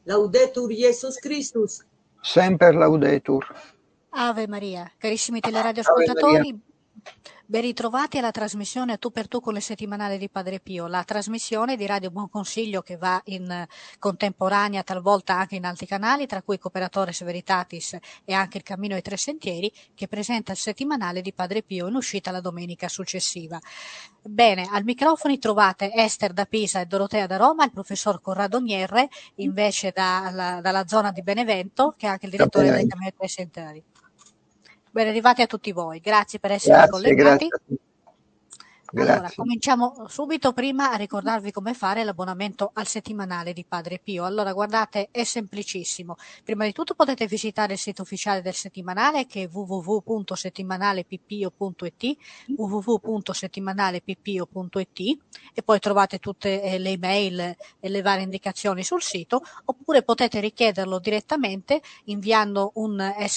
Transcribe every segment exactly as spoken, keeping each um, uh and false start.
Laudetur Jesus Christus. Semper laudetur. Ave Maria. Carissimi Ave Maria. teleradioascoltatori, ben ritrovati alla trasmissione A Tu per Tu con le settimanali di Padre Pio, la trasmissione di Radio Buon Consiglio che va in contemporanea, talvolta anche in altri canali, tra cui Cooperatores Veritatis e anche Il Cammino ai Tre Sentieri, che presenta il settimanale di Padre Pio in uscita la domenica successiva. Bene, al microfono trovate Ester da Pisa e Dorotea da Roma, il professor Corrado Nierre, invece dalla, dalla zona di Benevento, che è anche il direttore del Cammino ai Tre Sentieri. Ben arrivati a tutti voi, grazie per esservi Grazie, collegati. grazie. Allora, Grazie. cominciamo subito prima a ricordarvi come fare l'abbonamento al settimanale di Padre Pio. Allora, guardate, è semplicissimo. Prima di tutto potete visitare il sito ufficiale del settimanale che è w w w punto settimanaleppio punto i t, w w w punto settimanaleppio punto i t, e poi trovate tutte eh, le email e le varie indicazioni sul sito, oppure potete richiederlo direttamente inviando un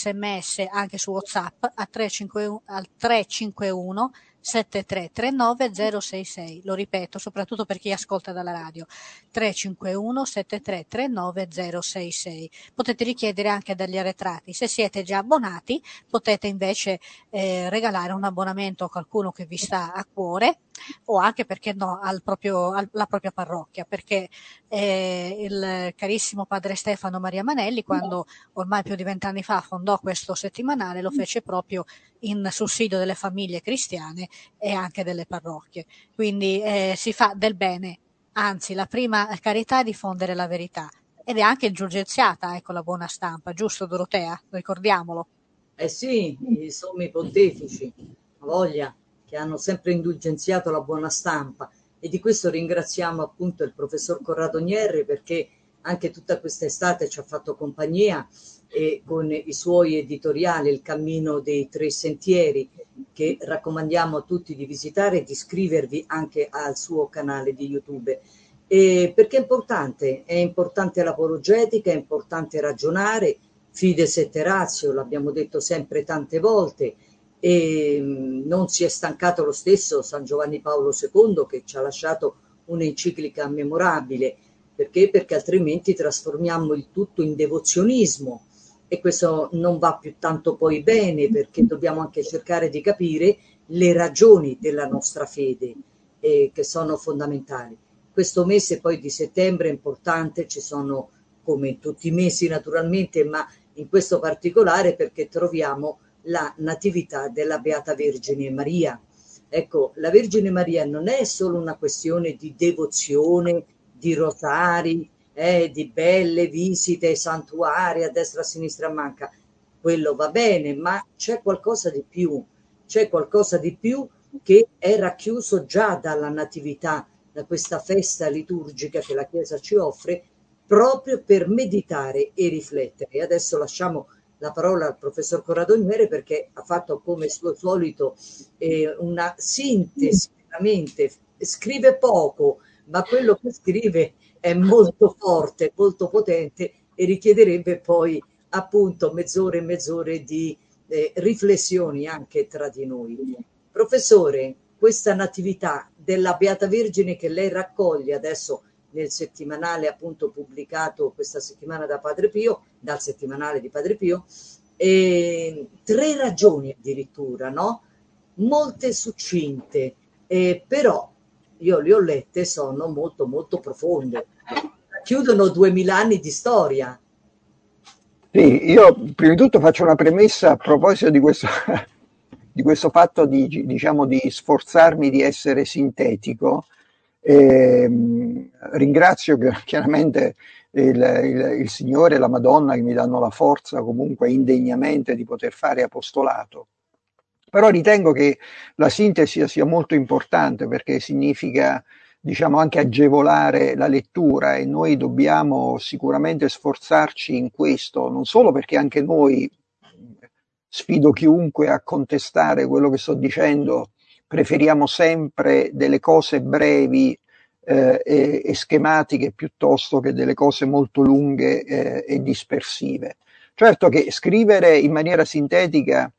sms anche su WhatsApp a tre cinque uno, al tre cinque uno sette tre tre nove zero sei sei. Lo ripeto, soprattutto per chi ascolta dalla radio, tre cinque uno sette tre tre nove zero sei sei. Potete richiedere anche dagli arretrati. Se siete già abbonati, potete invece eh, regalare un abbonamento a qualcuno che vi sta a cuore, o anche, perché no, al proprio, alla propria parrocchia, perché eh, il carissimo padre Stefano Maria Manelli, quando ormai più di vent'anni fa fondò questo settimanale, lo fece proprio in sussidio delle famiglie cristiane e anche delle parrocchie. Quindi eh, si fa del bene, anzi la prima carità è diffondere la verità, ed è anche indulgenziata, ecco, la buona stampa, giusto Dorotea? Ricordiamolo. Eh sì, i sommi pontefici, a voglia, che hanno sempre indulgenziato la buona stampa, e di questo ringraziamo appunto il professor Corrado Nierri, perché anche tutta quest'estate ci ha fatto compagnia e con i suoi editoriali Il Cammino dei Tre Sentieri, che raccomandiamo a tutti di visitare e di iscrivervi anche al suo canale di YouTube. E perché è importante, è importante l'apologetica, è importante ragionare, fides et ratio, l'abbiamo detto sempre tante volte, e non si è stancato lo stesso San Giovanni Paolo secondo, che ci ha lasciato un'enciclica memorabile. Perché? Perché altrimenti trasformiamo il tutto in devozionismo, e questo non va più tanto poi bene, perché dobbiamo anche cercare di capire le ragioni della nostra fede, eh, che sono fondamentali. Questo mese poi di settembre è importante, ci sono, come in tutti i mesi naturalmente, ma in questo particolare perché troviamo la natività della Beata Vergine Maria. Ecco, la Vergine Maria non è solo una questione di devozione, di rosari, eh, di belle visite ai santuari a destra, a sinistra, a manca. Quello va bene, ma c'è qualcosa di più, c'è qualcosa di più che è racchiuso già dalla natività, da questa festa liturgica che la Chiesa ci offre, proprio per meditare e riflettere. E adesso lasciamo la parola al professor Corrado Nierre, perché ha fatto come suo solito eh, una sintesi, veramente scrive poco, ma quello che scrive è molto forte, molto potente, e richiederebbe poi appunto mezz'ore e mezz'ore di eh, riflessioni anche tra di noi. Professore, questa natività della Beata Vergine che lei raccoglie adesso nel settimanale appunto pubblicato questa settimana da Padre Pio, dal settimanale di Padre Pio, e tre ragioni addirittura, no? Molte succinte, eh, però io le ho lette, sono molto molto profonde, chiudono duemila anni di storia. Sì, io prima di tutto faccio una premessa a proposito di questo, di questo fatto di, diciamo, di sforzarmi di essere sintetico. Eh, ringrazio chiaramente il, il, il Signore e la Madonna che mi danno la forza comunque indegnamente di poter fare apostolato. Però ritengo che la sintesi sia molto importante, perché significa, diciamo, anche agevolare la lettura, e noi dobbiamo sicuramente sforzarci in questo, non solo perché anche noi, sfido chiunque a contestare quello che sto dicendo, preferiamo sempre delle cose brevi eh, e, e schematiche piuttosto che delle cose molto lunghe eh, e dispersive. Certo che scrivere in maniera sintetica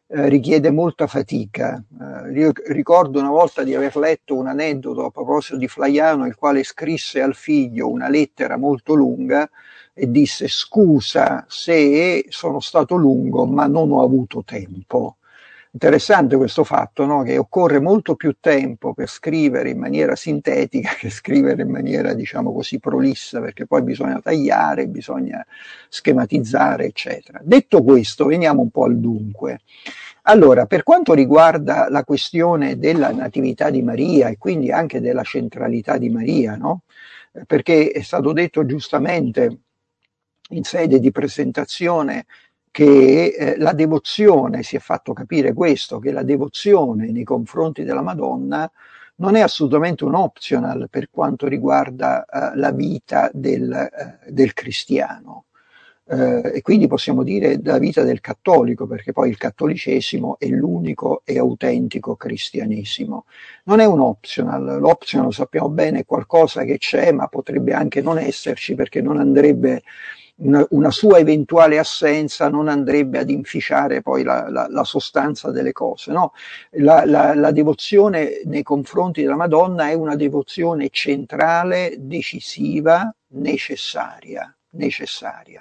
eh, richiede molta fatica. Eh, io ricordo una volta di aver letto un aneddoto a proposito di Flaiano, il quale scrisse al figlio una lettera molto lunga e disse: scusa se sono stato lungo, ma non ho avuto tempo. Interessante questo fatto, no? Che occorre molto più tempo per scrivere in maniera sintetica che scrivere in maniera, diciamo così, prolissa, perché poi bisogna tagliare, bisogna schematizzare, eccetera. Detto questo, veniamo un po' al dunque. Allora, per quanto riguarda la questione della natività di Maria e quindi anche della centralità di Maria, no? Perché è stato detto giustamente in sede di presentazione che eh, la devozione, si è fatto capire questo, che la devozione nei confronti della Madonna non è assolutamente un optional per quanto riguarda eh, la vita del, eh, del cristiano. Eh, e quindi possiamo dire la vita del cattolico, perché poi il cattolicesimo è l'unico e autentico cristianesimo. Non è un optional, l'optional sappiamo bene è qualcosa che c'è, ma potrebbe anche non esserci, perché non andrebbe Una, una sua eventuale assenza non andrebbe ad inficiare poi la, la, la sostanza delle cose, no? La, la, la devozione nei confronti della Madonna è una devozione centrale, decisiva, necessaria, necessaria.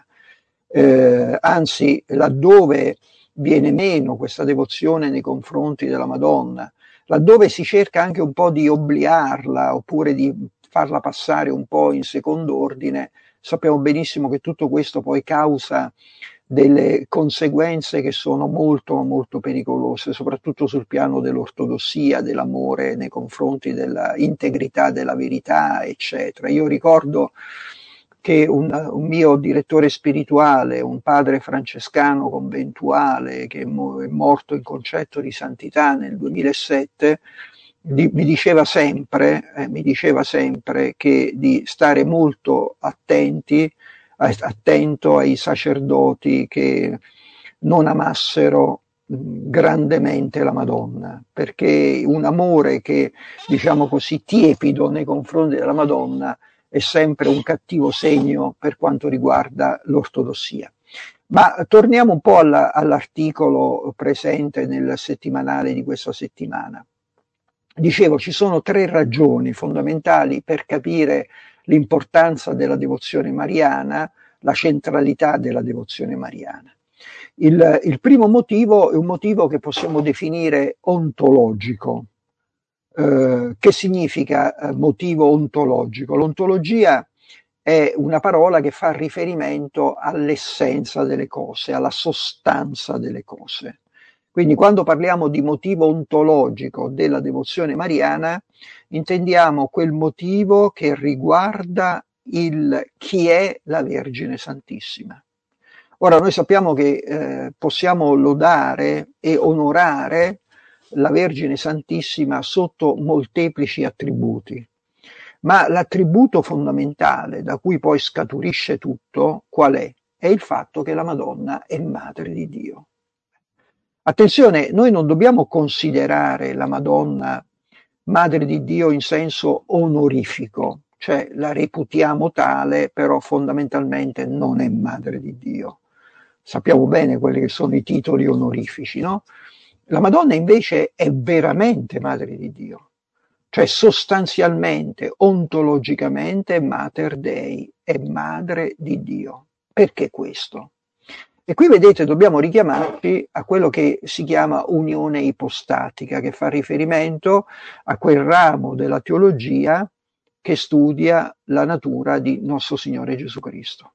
Eh, anzi, laddove viene meno questa devozione nei confronti della Madonna, laddove si cerca anche un po' di obliarla oppure di farla passare un po' in secondo ordine, sappiamo benissimo che tutto questo poi causa delle conseguenze che sono molto molto pericolose, soprattutto sul piano dell'ortodossia, dell'amore nei confronti dell'integrità della verità, eccetera. Io ricordo che un, un mio direttore spirituale, un padre francescano conventuale che è morto in concetto di santità nel duemilasette, Di, mi diceva sempre, eh, mi diceva sempre che di stare molto attenti, attento ai sacerdoti che non amassero mh, grandemente la Madonna, perché un amore che, diciamo così, tiepido nei confronti della Madonna è sempre un cattivo segno per quanto riguarda l'ortodossia. Ma torniamo un po' alla, all'articolo presente nel settimanale di questa settimana. Dicevo, ci sono tre ragioni fondamentali per capire l'importanza della devozione mariana, la centralità della devozione mariana. Il, il primo motivo è un motivo che possiamo definire ontologico. Eh, che significa eh, motivo ontologico? L'ontologia è una parola che fa riferimento all'essenza delle cose, alla sostanza delle cose. Quindi quando parliamo di motivo ontologico della devozione mariana, intendiamo quel motivo che riguarda il chi è la Vergine Santissima. Ora noi sappiamo che eh, possiamo lodare e onorare la Vergine Santissima sotto molteplici attributi, ma l'attributo fondamentale da cui poi scaturisce tutto qual è? È il fatto che la Madonna è Madre di Dio. Attenzione, noi non dobbiamo considerare la Madonna Madre di Dio in senso onorifico, cioè la reputiamo tale, però fondamentalmente non è Madre di Dio. Sappiamo bene quelli che sono i titoli onorifici, no? La Madonna invece è veramente Madre di Dio, cioè sostanzialmente, ontologicamente, Mater Dei, è Madre di Dio. Perché questo? E qui vedete dobbiamo richiamarci a quello che si chiama unione ipostatica, che fa riferimento a quel ramo della teologia che studia la natura di nostro Signore Gesù Cristo.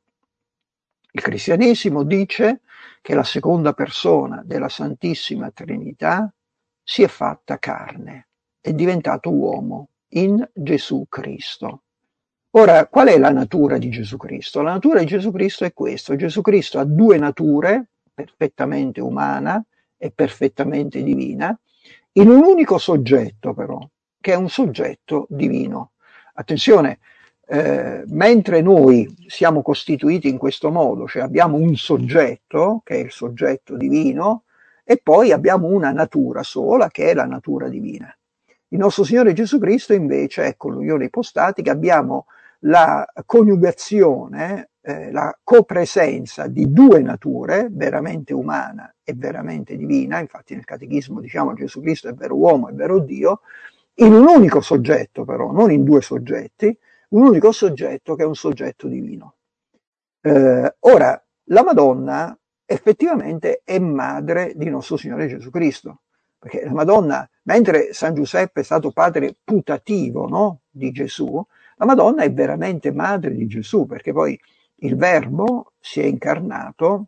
Il cristianesimo dice che la seconda persona della Santissima Trinità si è fatta carne, è diventato uomo in Gesù Cristo. Ora, qual è la natura di Gesù Cristo? La natura di Gesù Cristo è questo. Gesù Cristo ha due nature, perfettamente umana e perfettamente divina, in un unico soggetto però, che è un soggetto divino. Attenzione, eh, mentre noi siamo costituiti in questo modo, cioè abbiamo un soggetto, che è il soggetto divino, e poi abbiamo una natura sola, che è la natura divina. Il nostro Signore Gesù Cristo invece, ecco l'unione ipostatica, abbiamo la coniugazione, eh, la copresenza di due nature, veramente umana e veramente divina. Infatti nel Catechismo diciamo Gesù Cristo è vero uomo, è vero Dio, in un unico soggetto però, non in due soggetti, un unico soggetto che è un soggetto divino. Eh, ora, la Madonna effettivamente è madre di nostro Signore Gesù Cristo, perché la Madonna, mentre San Giuseppe è stato padre putativo, no, di Gesù, la Madonna è veramente madre di Gesù, perché poi il Verbo si è incarnato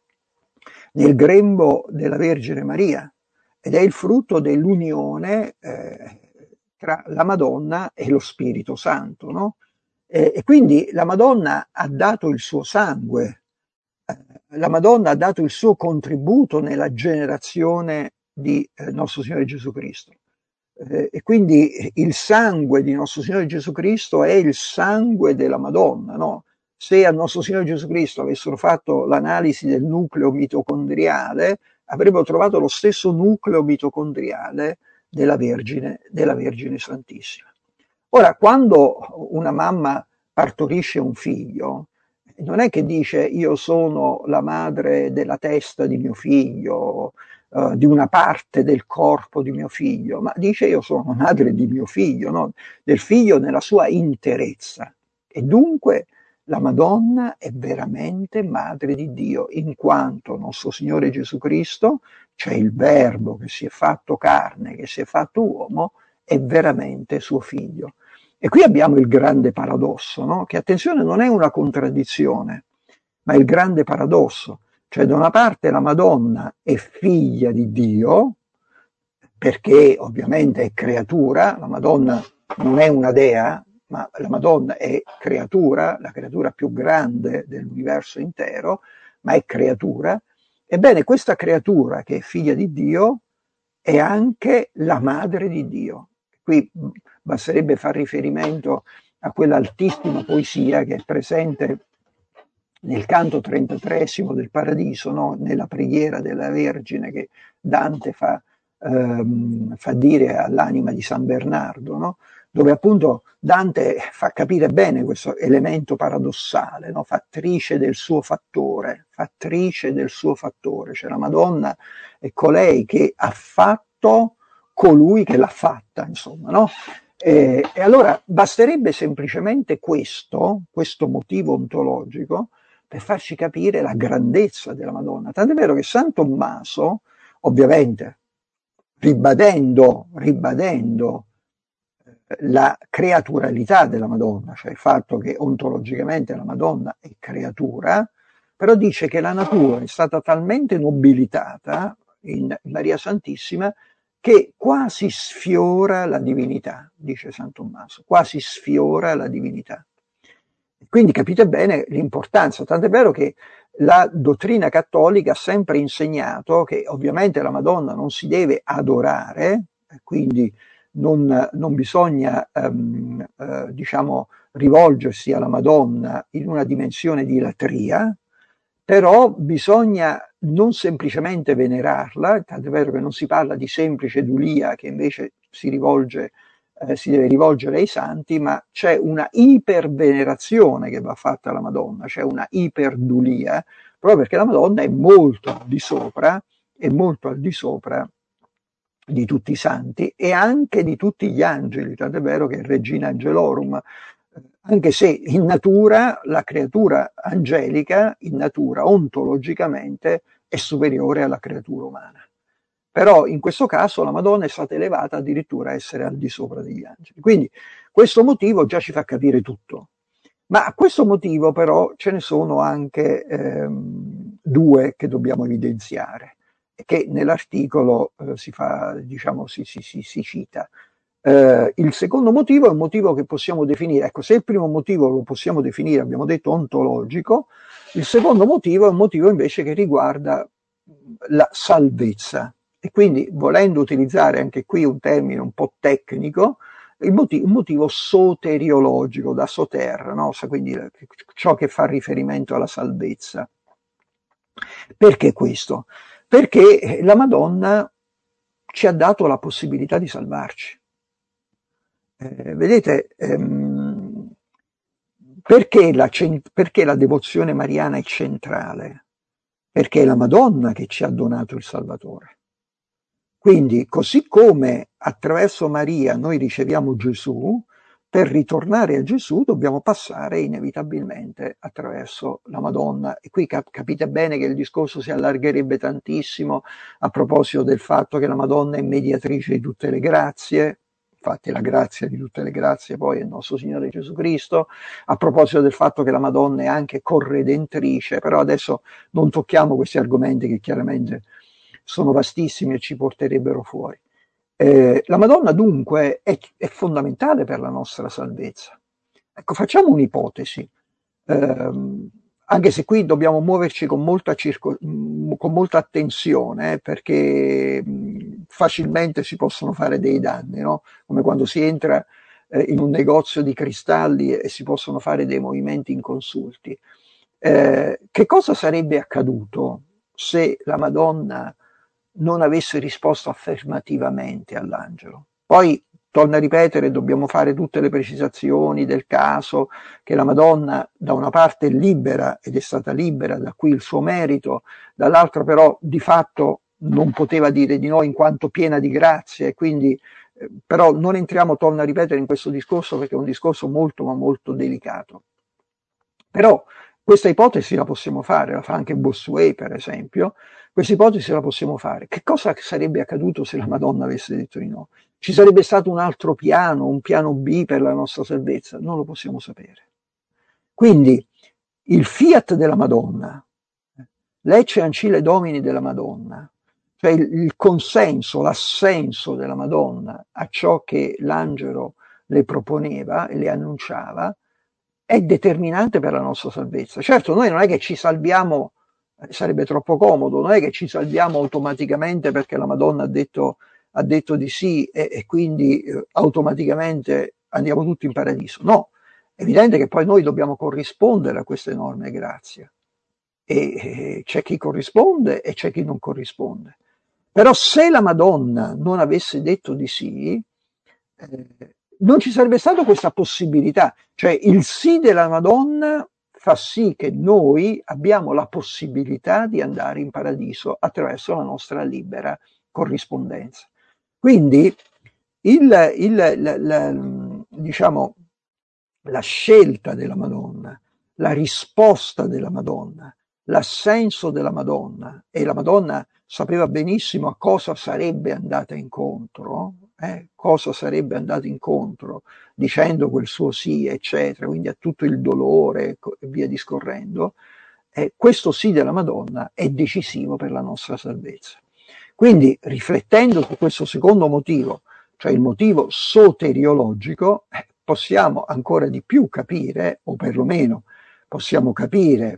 nel grembo della Vergine Maria ed è il frutto dell'unione eh, tra la Madonna e lo Spirito Santo, no? E, e quindi la Madonna ha dato il suo sangue, eh, la Madonna ha dato il suo contributo nella generazione di eh, nostro Signore Gesù Cristo. Eh, e quindi il sangue di nostro Signore Gesù Cristo è il sangue della Madonna, no? Se a nostro Signore Gesù Cristo avessero fatto l'analisi del nucleo mitocondriale, avrebbero trovato lo stesso nucleo mitocondriale della Vergine, della Vergine Santissima. Ora, quando una mamma partorisce un figlio, non è che dice io sono la madre della testa di mio figlio, uh, di una parte del corpo di mio figlio, ma dice io sono madre di mio figlio, no? Del figlio nella sua interezza. E dunque la Madonna è veramente madre di Dio, in quanto nostro Signore Gesù Cristo, cioè il Verbo che si è fatto carne, che si è fatto uomo, è veramente suo figlio. E qui abbiamo il grande paradosso, no? Che attenzione non è una contraddizione, ma è il grande paradosso. Cioè da una parte la Madonna è figlia di Dio, perché ovviamente è creatura, la Madonna non è una dea, ma la Madonna è creatura, la creatura più grande dell'universo intero, ma è creatura. Ebbene, questa creatura che è figlia di Dio è anche la madre di Dio. Qui basterebbe far riferimento a quella altissima poesia che è presente nel canto trentatreesimo del Paradiso, no? Nella preghiera della Vergine che Dante fa, ehm, fa dire all'anima di San Bernardo, no? Dove appunto Dante fa capire bene questo elemento paradossale, no? Fattrice del suo fattore, fattrice del suo fattore, cioè la Madonna è colei che ha fatto colui che l'ha fatta, insomma, no? E, e allora basterebbe semplicemente questo, questo motivo ontologico, per farci capire la grandezza della Madonna. Tant'è vero che San Tommaso, ovviamente, ribadendo, ribadendo la creaturalità della Madonna, cioè il fatto che ontologicamente la Madonna è creatura, però dice che la natura è stata talmente nobilitata in Maria Santissima che quasi sfiora la divinità, dice San Tommaso, quasi sfiora la divinità. Quindi capite bene l'importanza, tant'è vero che la dottrina cattolica ha sempre insegnato che ovviamente la Madonna non si deve adorare, quindi non, non bisogna um, uh, diciamo, rivolgersi alla Madonna in una dimensione di latria, però bisogna non semplicemente venerarla, tant'è vero che non si parla di semplice dulia che invece si rivolge Eh, si deve rivolgere ai santi, ma c'è una ipervenerazione che va fatta alla Madonna, c'è una iperdulia, proprio perché la Madonna è molto al di sopra, è molto al di sopra di tutti i santi e anche di tutti gli angeli, tant'è vero che è Regina Angelorum, anche se in natura la creatura angelica, in natura ontologicamente, è superiore alla creatura umana. Però in questo caso la Madonna è stata elevata addirittura a essere al di sopra degli angeli. Quindi questo motivo già ci fa capire tutto. Ma a questo motivo però ce ne sono anche ehm, due che dobbiamo evidenziare, che nell'articolo eh, si fa, diciamo, si, si, si, si cita. Eh, il secondo motivo è un motivo che possiamo definire, ecco, se il primo motivo lo possiamo definire, abbiamo detto, ontologico, il secondo motivo è un motivo invece che riguarda la salvezza. E quindi, volendo utilizzare anche qui un termine un po' tecnico, il motivo, un motivo soteriologico, da soter, no? Quindi ciò che fa riferimento alla salvezza. Perché questo? Perché la Madonna ci ha dato la possibilità di salvarci. Eh, vedete, ehm, perché la, perché la devozione mariana è centrale? Perché è la Madonna che ci ha donato il Salvatore. Quindi, così come attraverso Maria noi riceviamo Gesù, per ritornare a Gesù dobbiamo passare inevitabilmente attraverso la Madonna. E qui cap- capite bene che il discorso si allargherebbe tantissimo a proposito del fatto che la Madonna è mediatrice di tutte le grazie. Infatti la grazia di tutte le grazie poi è il nostro Signore Gesù Cristo, a proposito del fatto che la Madonna è anche corredentrice, però adesso non tocchiamo questi argomenti che chiaramente sono vastissimi e ci porterebbero fuori. Eh, la Madonna dunque è, è fondamentale per la nostra salvezza. Ecco, facciamo un'ipotesi, eh, anche se qui dobbiamo muoverci con molta, circo, con molta attenzione, eh, perché mh, facilmente si possono fare dei danni, no? Come quando si entra eh, in un negozio di cristalli e si possono fare dei movimenti inconsulti. Eh, che cosa sarebbe accaduto se la Madonna non avesse risposto affermativamente all'angelo? Poi, torno a ripetere, dobbiamo fare tutte le precisazioni del caso, che la Madonna da una parte è libera, ed è stata libera, da qui il suo merito, dall'altra però di fatto non poteva dire di no in quanto piena di grazia, e quindi eh, però non entriamo, torno a ripetere, in questo discorso perché è un discorso molto ma molto delicato. Però questa ipotesi la possiamo fare, la fa anche Bossuet per esempio, questa ipotesi la possiamo fare. Che cosa sarebbe accaduto se la Madonna avesse detto di no? Ci sarebbe stato un altro piano, un piano B per la nostra salvezza? Non lo possiamo sapere. Quindi il fiat della Madonna, l'ecce ancille domini della Madonna, cioè il, il consenso, l'assenso della Madonna a ciò che l'angelo le proponeva e le annunciava, è determinante per la nostra salvezza. Certo, noi non è che ci salviamo, sarebbe troppo comodo, non è che ci salviamo automaticamente perché la Madonna ha detto, ha detto di sì e, e quindi eh, automaticamente andiamo tutti in paradiso. No, è evidente che poi noi dobbiamo corrispondere a questa enorme grazia. E, e c'è chi corrisponde e c'è chi non corrisponde. Però se la Madonna non avesse detto di sì, eh, non ci sarebbe stata questa possibilità, cioè il sì della Madonna fa sì che noi abbiamo la possibilità di andare in paradiso attraverso la nostra libera corrispondenza. Quindi il, il, la, la, diciamo, la scelta della Madonna, la risposta della Madonna, l'assenso della Madonna, e la Madonna sapeva benissimo a cosa sarebbe andata incontro, eh, cosa sarebbe andata incontro dicendo quel suo sì, eccetera, quindi a tutto il dolore e via discorrendo, eh, questo sì della Madonna è decisivo per la nostra salvezza. Quindi, riflettendo su questo secondo motivo, cioè il motivo soteriologico, eh, possiamo ancora di più capire, o perlomeno possiamo capire,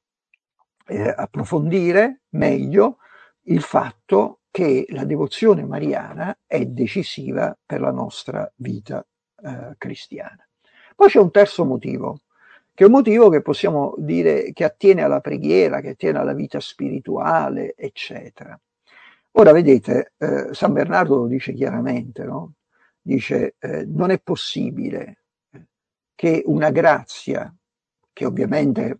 eh, approfondire meglio il fatto che la devozione mariana è decisiva per la nostra vita eh, cristiana. Poi c'è un terzo motivo, che è un motivo che possiamo dire che attiene alla preghiera, che attiene alla vita spirituale, eccetera. Ora vedete, eh, San Bernardo lo dice chiaramente, no? Dice eh, non è possibile che una grazia, che ovviamente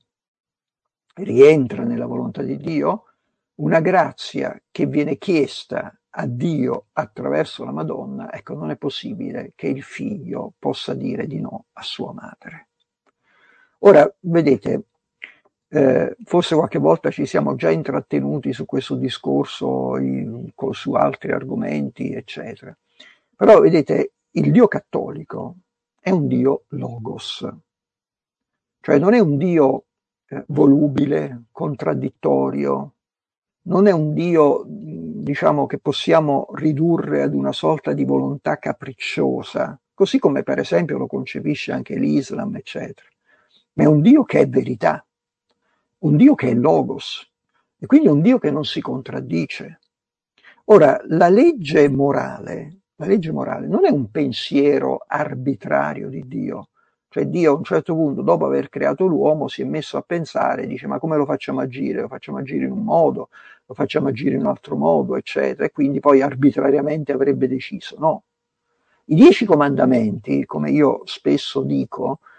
rientra nella volontà di Dio, una grazia che viene chiesta a Dio attraverso la Madonna, ecco, non è possibile che il figlio possa dire di no a sua madre. Ora, vedete, eh, forse qualche volta ci siamo già intrattenuti su questo discorso, in, su altri argomenti, eccetera. Però, vedete, il Dio cattolico è un Dio logos, cioè non è un Dio eh, volubile, contraddittorio, non è un Dio, diciamo, che possiamo ridurre ad una sorta di volontà capricciosa, così come per esempio lo concepisce anche l'Islam, eccetera. Ma è un Dio che è verità, un Dio che è logos, e quindi un Dio che non si contraddice. Ora, la legge morale, la legge morale non è un pensiero arbitrario di Dio. Cioè Dio a un certo punto, dopo aver creato l'uomo, si è messo a pensare, dice ma come lo facciamo agire? Lo facciamo agire in un modo, lo facciamo agire in un altro modo, eccetera, e quindi poi arbitrariamente avrebbe deciso. No. I dieci comandamenti, come io spesso dico,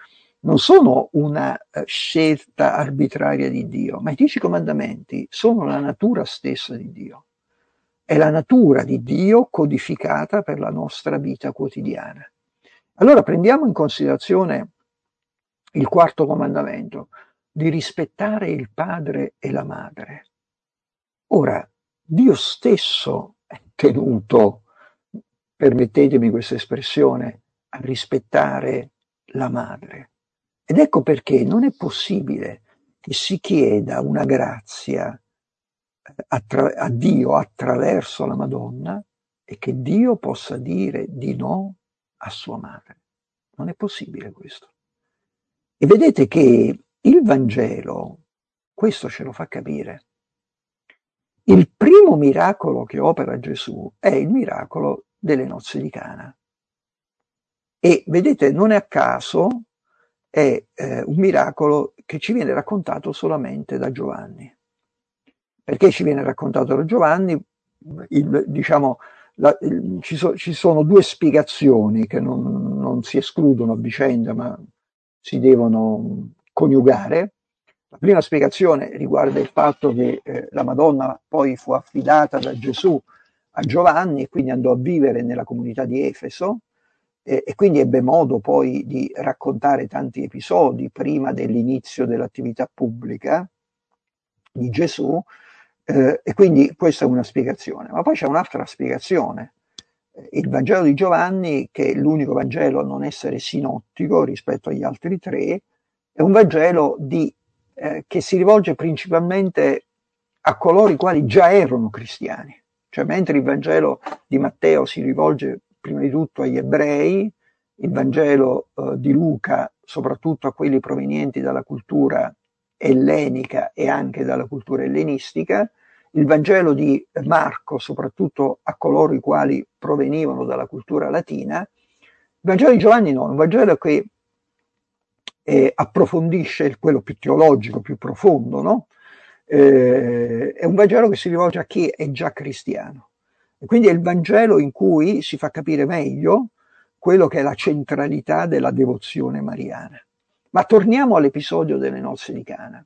non sono una eh, scelta arbitraria di Dio, ma i dieci comandamenti sono la natura stessa di Dio. È la natura di Dio codificata per la nostra vita quotidiana. Allora prendiamo in considerazione il quarto comandamento, di rispettare il padre e la madre. Ora, Dio stesso è tenuto, permettetemi questa espressione, a rispettare la madre. Ed ecco perché non è possibile che si chieda una grazia attra- a Dio attraverso la Madonna e che Dio possa dire di no a sua madre. Non è possibile questo. E vedete che il Vangelo, questo ce lo fa capire. Il primo miracolo che opera Gesù è il miracolo delle nozze di Cana. E vedete, non è a caso, è eh, un miracolo che ci viene raccontato solamente da Giovanni. Perché ci viene raccontato da Giovanni? Il, diciamo, la, il, ci, so, ci sono due spiegazioni che non, non si escludono a vicenda, ma si devono coniugare. La prima spiegazione riguarda il fatto che eh, la Madonna poi fu affidata da Gesù a Giovanni e quindi andò a vivere nella comunità di Efeso eh, e quindi ebbe modo poi di raccontare tanti episodi prima dell'inizio dell'attività pubblica di Gesù eh, e quindi questa è una spiegazione. Ma poi c'è un'altra spiegazione. Il Vangelo di Giovanni, che è l'unico Vangelo a non essere sinottico rispetto agli altri tre, è un Vangelo di Eh, che si rivolge principalmente a coloro i quali già erano cristiani. Cioè, mentre il Vangelo di Matteo si rivolge prima di tutto agli ebrei, il Vangelo eh, di Luca soprattutto a quelli provenienti dalla cultura ellenica e anche dalla cultura ellenistica, il Vangelo di Marco soprattutto a coloro i quali provenivano dalla cultura latina, il Vangelo di Giovanni no, è un Vangelo che Eh, approfondisce quello più teologico, più profondo, no? Eh, è un Vangelo che si rivolge a chi è già cristiano. E quindi è il Vangelo in cui si fa capire meglio quello che è la centralità della devozione mariana. Ma torniamo all'episodio delle nozze di Cana.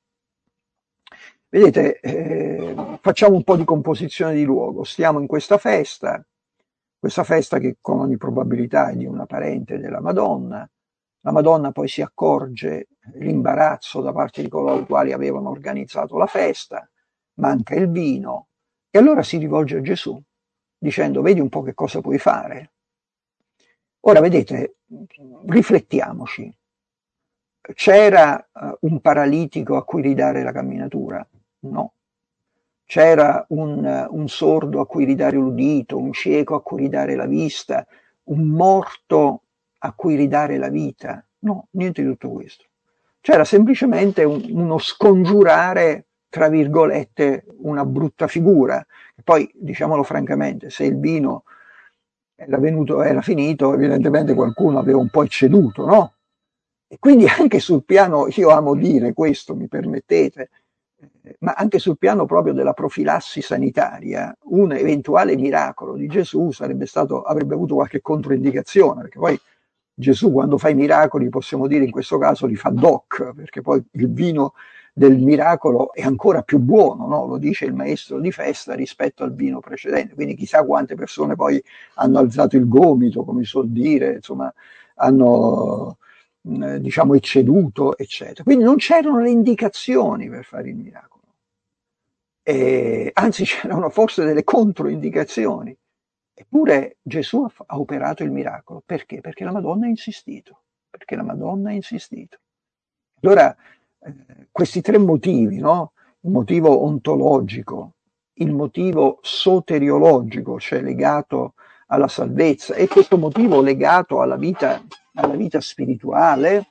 Vedete, eh, facciamo un po' di composizione di luogo. Stiamo in questa festa, questa festa che con ogni probabilità è di una parente della Madonna. La Madonna poi si accorge l'imbarazzo da parte di coloro i quali avevano organizzato la festa, manca il vino, e allora si rivolge a Gesù, dicendo: vedi un po' che cosa puoi fare. Ora, vedete, riflettiamoci. C'era uh, un paralitico a cui ridare la camminatura? No. C'era un, uh, un sordo a cui ridare l'udito, un cieco a cui ridare la vista, un morto a cui ridare la vita? No, niente di tutto questo. C'era semplicemente un, uno scongiurare, tra virgolette, una brutta figura. E poi, diciamolo francamente, se il vino era venuto, era finito, evidentemente qualcuno aveva un po' ecceduto, no? E quindi anche sul piano, io amo dire questo, mi permettete, ma anche sul piano proprio della profilassi sanitaria, un eventuale miracolo di Gesù sarebbe stato, avrebbe avuto qualche controindicazione, perché poi Gesù quando fa i miracoli, possiamo dire in questo caso, li fa doc, perché poi il vino del miracolo è ancora più buono, no? Lo dice il maestro di festa rispetto al vino precedente, quindi chissà quante persone poi hanno alzato il gomito, come si suol dire, insomma, hanno eh, diciamo ecceduto, eccetera. Quindi non c'erano le indicazioni per fare il miracolo, e, anzi c'erano forse delle controindicazioni. Eppure Gesù ha, ha operato il miracolo. Perché? Perché la Madonna ha insistito. Perché la Madonna ha insistito. Allora, eh, questi tre motivi, no? Il motivo ontologico, il motivo soteriologico, cioè legato alla salvezza, e questo motivo legato alla vita, alla vita spirituale,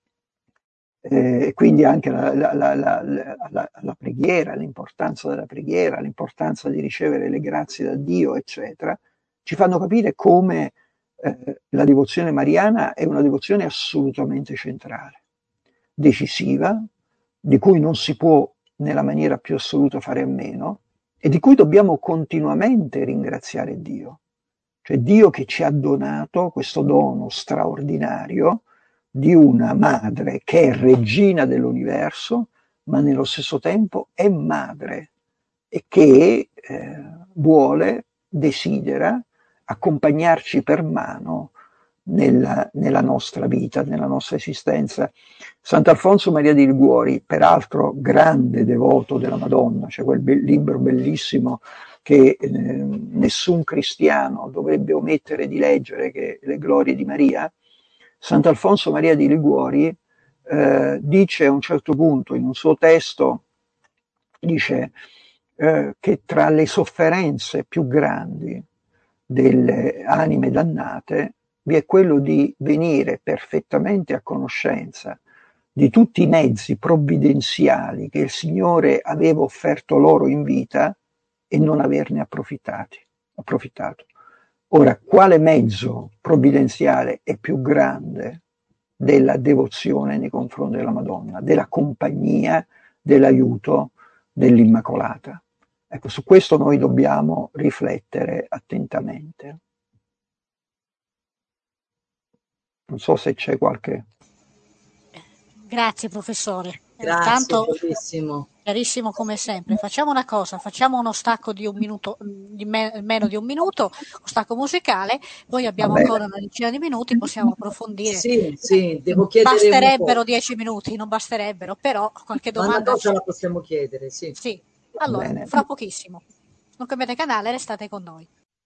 e eh, quindi anche la, la, la, la, la, la preghiera, l'importanza della preghiera, l'importanza di ricevere le grazie da Dio, eccetera, ci fanno capire come eh, la devozione mariana è una devozione assolutamente centrale, decisiva, di cui non si può nella maniera più assoluta fare a meno e di cui dobbiamo continuamente ringraziare Dio. Cioè Dio che ci ha donato questo dono straordinario di una madre che è regina dell'universo, ma nello stesso tempo è madre e che eh, vuole, desidera accompagnarci per mano nella, nella nostra vita, nella nostra esistenza. Sant'Alfonso Maria di Liguori, peraltro grande devoto della Madonna, c'è quel be- libro bellissimo che eh, nessun cristiano dovrebbe omettere di leggere, che è Le Glorie di Maria. Sant'Alfonso Maria di Liguori eh, dice a un certo punto in un suo testo, dice eh, che tra le sofferenze più grandi delle anime dannate vi è quello di venire perfettamente a conoscenza di tutti i mezzi provvidenziali che il Signore aveva offerto loro in vita e non averne approfittati, approfittato. Ora, quale mezzo provvidenziale è più grande della devozione nei confronti della Madonna, della compagnia, dell'aiuto dell'Immacolata? Ecco, su questo noi dobbiamo riflettere attentamente. Non so se c'è qualche... Grazie professore. Grazie, Tanto bellissimo. chiarissimo come sempre. Facciamo una cosa, facciamo uno stacco di un minuto, di me- meno di un minuto, uno stacco musicale, poi abbiamo ancora una decina di minuti, possiamo approfondire. Sì, sì, devo chiedere Basterebbero dieci minuti, non basterebbero, però qualche Ma domanda una cosa c'è. la possiamo chiedere, sì. Sì, allora, Bene. fra pochissimo. Non cambiate canale, restate con noi.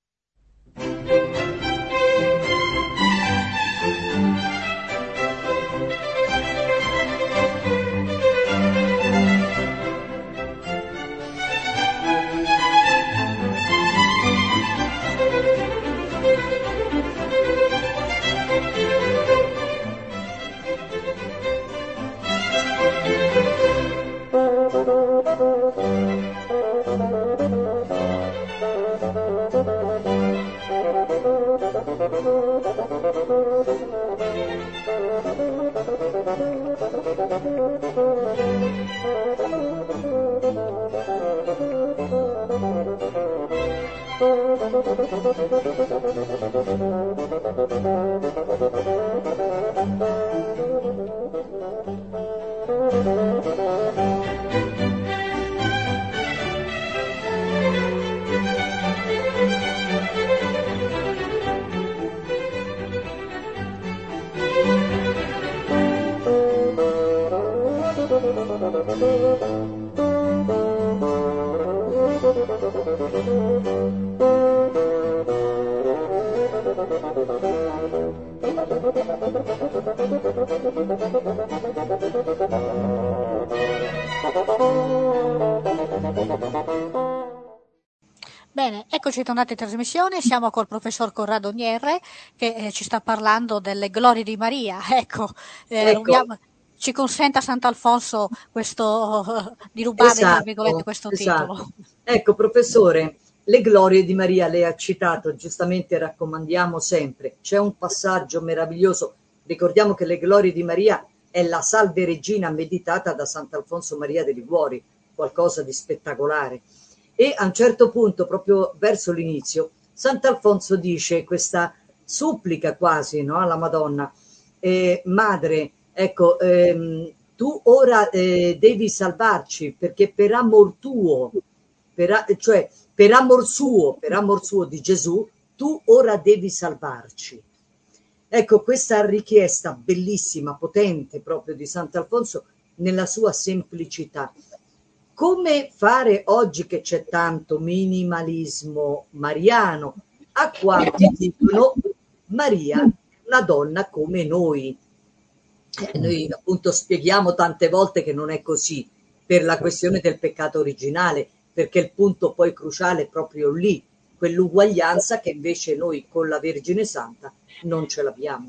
Bene, eccoci tornati in trasmissione, siamo col professor Corrado Nierre che eh, ci sta parlando delle glorie di Maria. Ecco, eh, Ecco. rubiamo- ci consenta Sant'Alfonso questo, di rubare, tra Esatto, virgolette, questo esatto. titolo. Ecco, professore, le glorie di Maria lei ha citato, giustamente raccomandiamo sempre. C'è un passaggio meraviglioso. Ricordiamo che le glorie di Maria è la Salve Regina meditata da Sant'Alfonso Maria de Liguori, qualcosa di spettacolare. E a un certo punto, proprio verso l'inizio, Sant'Alfonso dice questa supplica quasi, no, alla Madonna, eh, madre, ecco, ehm, tu ora eh, devi salvarci perché per amor tuo, per, a- cioè per amor suo, per amor suo di Gesù, tu ora devi salvarci. Ecco, questa richiesta bellissima, potente proprio di Sant'Alfonso nella sua semplicità. Come fare oggi che c'è tanto minimalismo mariano, a quanti dicono Maria, una donna come noi? Eh, noi appunto spieghiamo tante volte che non è così, per la questione del peccato originale, perché il punto poi cruciale è proprio lì, quell'uguaglianza che invece noi con la Vergine Santa non ce l'abbiamo.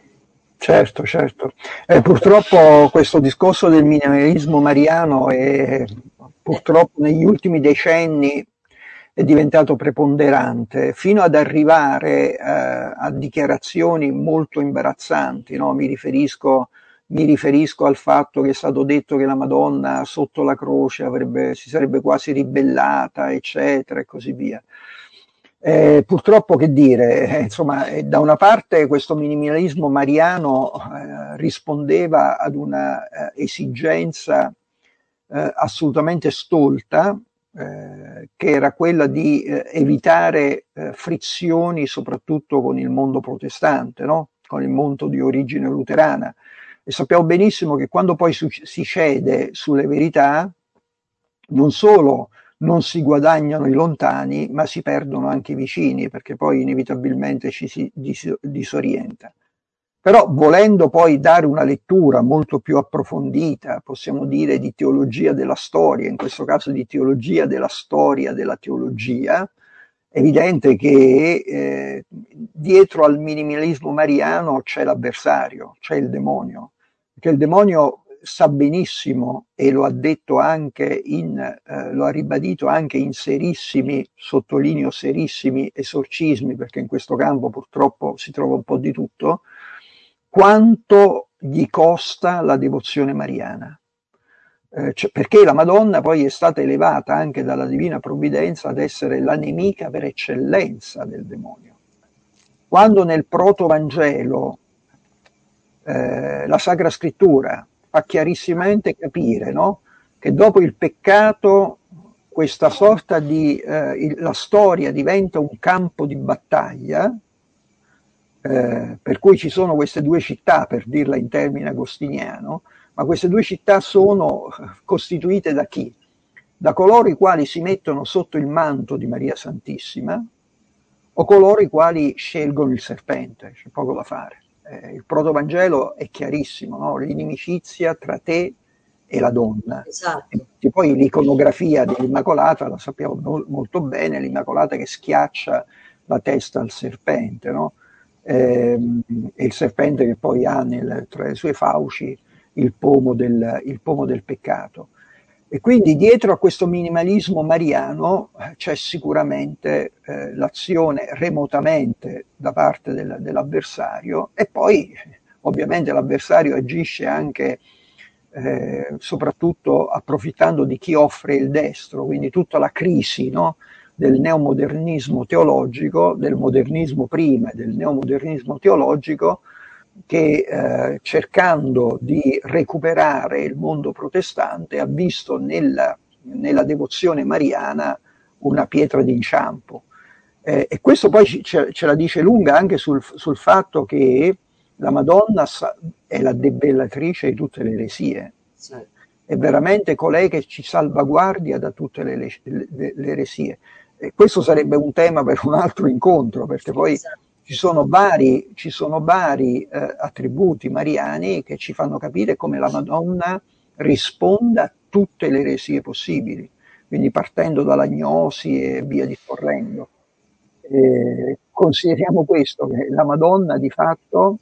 Certo, certo. Eh, purtroppo questo discorso del minimalismo mariano è, purtroppo negli ultimi decenni è diventato preponderante, fino ad arrivare eh, a dichiarazioni molto imbarazzanti, no? Mi riferisco, mi riferisco al fatto che è stato detto che la Madonna sotto la croce avrebbe, si sarebbe quasi ribellata, eccetera, e così via. Eh, purtroppo che dire, eh, insomma, eh, da una parte questo minimalismo mariano eh, rispondeva ad una eh, esigenza eh, assolutamente stolta, eh, che era quella di eh, evitare eh, frizioni soprattutto con il mondo protestante, no? Con il mondo di origine luterana. E sappiamo benissimo che quando poi su- si cede sulle verità, non solo non si guadagnano i lontani, ma si perdono anche i vicini, perché poi inevitabilmente ci si dis- disorienta. Però volendo poi dare una lettura molto più approfondita, possiamo dire di teologia della storia, in questo caso di teologia della storia della teologia, è evidente che eh, dietro al minimalismo mariano c'è l'avversario, c'è il demonio, perché il demonio sa benissimo, e lo ha detto anche in, eh, lo ha ribadito anche in serissimi, sottolineo serissimi esorcismi, perché in questo campo purtroppo si trova un po' di tutto, quanto gli costa la devozione mariana. Eh, cioè, perché la Madonna poi è stata elevata anche dalla Divina Provvidenza ad essere la nemica per eccellenza del demonio. Quando nel Protovangelo eh, la Sacra Scrittura fa chiarissimamente capire, no? Che dopo il peccato questa sorta di eh, il, la storia diventa un campo di battaglia, eh, per cui ci sono queste due città, per dirla in termine agostiniano, ma queste due città sono costituite da chi? Da coloro i quali si mettono sotto il manto di Maria Santissima o coloro i quali scelgono il serpente, c'è poco da fare. Eh, il Protovangelo è chiarissimo, no? L'inimicizia tra te e la donna. Esatto. E poi l'iconografia dell'Immacolata la sappiamo no, molto bene, l'Immacolata che schiaccia la testa al serpente, no? Eh, e il serpente che poi ha nel, tra le sue fauci il pomo del, il pomo del peccato. E quindi dietro a questo minimalismo mariano c'è sicuramente eh, l'azione remotamente da parte del, dell'avversario, e poi ovviamente l'avversario agisce anche eh, soprattutto approfittando di chi offre il destro, quindi tutta la crisi, no, del neomodernismo teologico, del modernismo prima e del neomodernismo teologico, che eh, cercando di recuperare il mondo protestante ha visto nella, nella devozione mariana una pietra d'inciampo. Eh, e questo poi ce, ce la dice lunga anche sul, sul fatto che la Madonna sa, è la debellatrice di tutte le eresie. Sì. È veramente colei che ci salvaguardia da tutte le, le, le, le eresie. E questo sarebbe un tema per un altro incontro, perché poi esatto. Ci sono vari, ci sono vari eh, attributi mariani che ci fanno capire come la Madonna risponda a tutte le eresie possibili, quindi partendo dall'agnosi e via discorrendo. Eh, consideriamo questo, che la Madonna di fatto